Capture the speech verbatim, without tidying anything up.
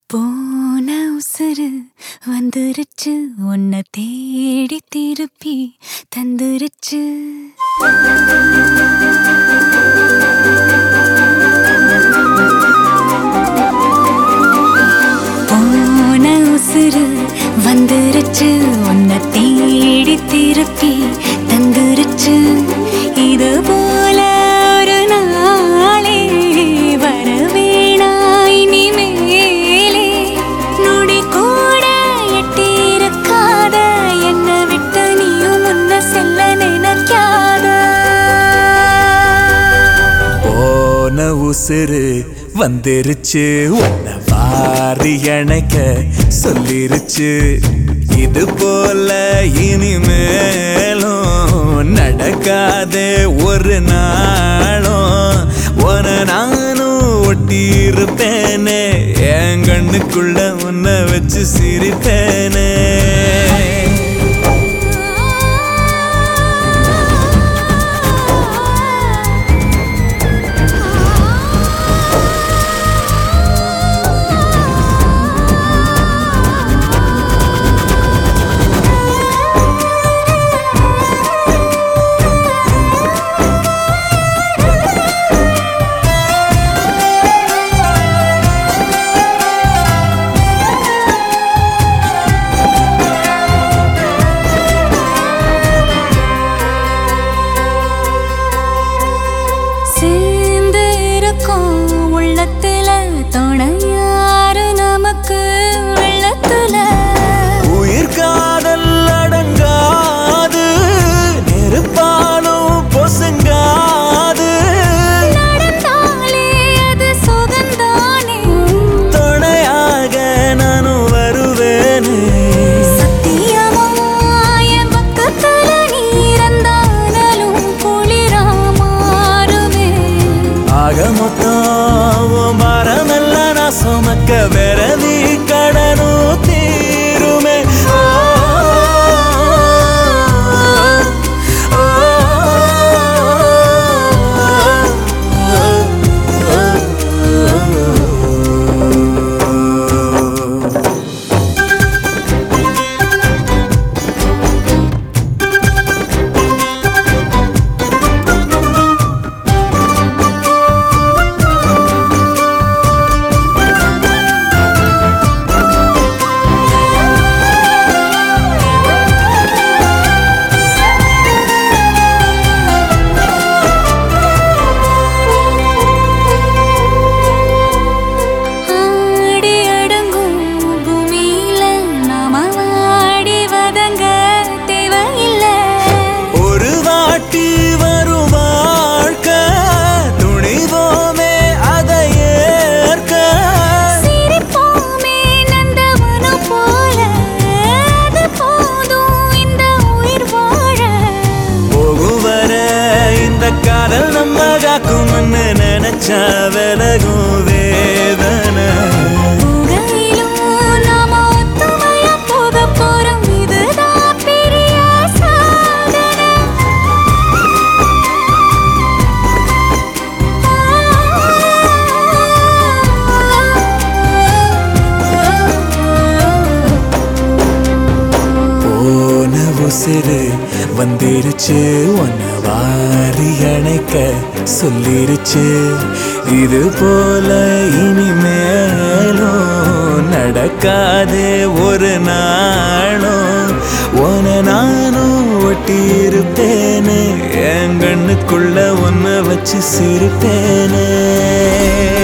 போன உசுறு வந்துருச்சு உன்னை தேடி திருப்பி தந்துருச்சு. போன உசுறு வந்துருச்சு உன்னை தேடி திருப்பி தந்துருச்சு. இது போல ஒரு நாளே வரவேணா இனிமேலே. நொடி கூட எட்டிருக்காத என்னை விட்டு நீயும் முன்ன செல்ல நினைக்காத. போன உசுறு வந்துருச்சு உன்னை வாரி அணைக்க சொல்லிருச்சு. இது போல இனிமேலும் நடக்காதே ஒரு நாளும். உன நானும் ஒட்டி இருப்பேனே என் கண்ணுக்குள்ள உன்னை வச்சு சிரிப்பேனே. சேர்ந்து இருக்கும் உள்ளத்துல துணையாரு நமக்கு வெள்ளத்துல. உயிர் காதல் அடங்காது நெருப்பாலும் பொசுங்காது. நடந்தாலே அது சுகந்தானே துணையாக நானும் வருவேனே. சத்தியமா என் பக்கத்துல நீ இருந்தாலும் குளிரா மாறுமே. ஆக மொத்தம் மரமெல்லாம் நான் சுமக்க விரவி கடனும் தீருமே. ஓ, ஓ, ஆடி அடங்கும் பூமியில நாம வாடி வதங்க தேவையில்லை. ஒரு வாட்டி வரும் வாழ்க்கை துணிவோமே அதை ஏற்க. சிரிப்போமே நந்தவனம் போல அது போதும் இந்த உயிர் வாழ. போகும் வர இந்த காதல் நம்ம காக்கும்னு நினைச்சா விலகும் வேதனை. உலகிலும் நாம ஒத்துமையா போகப் போறோம் இதுதான் பெரிய சாதனை. போன உசுறு வந்துருச்சு உன்னை வாரி அணைக்க சொல்லிருச்சு. இது போல இனிமேலும் நடக்காதே ஒரு நாளும். உன நானும் ஒட்டி இருப்பேனே என் கண்ணுக்குள்ள உன்னை வச்சு சிரிப்பேனே.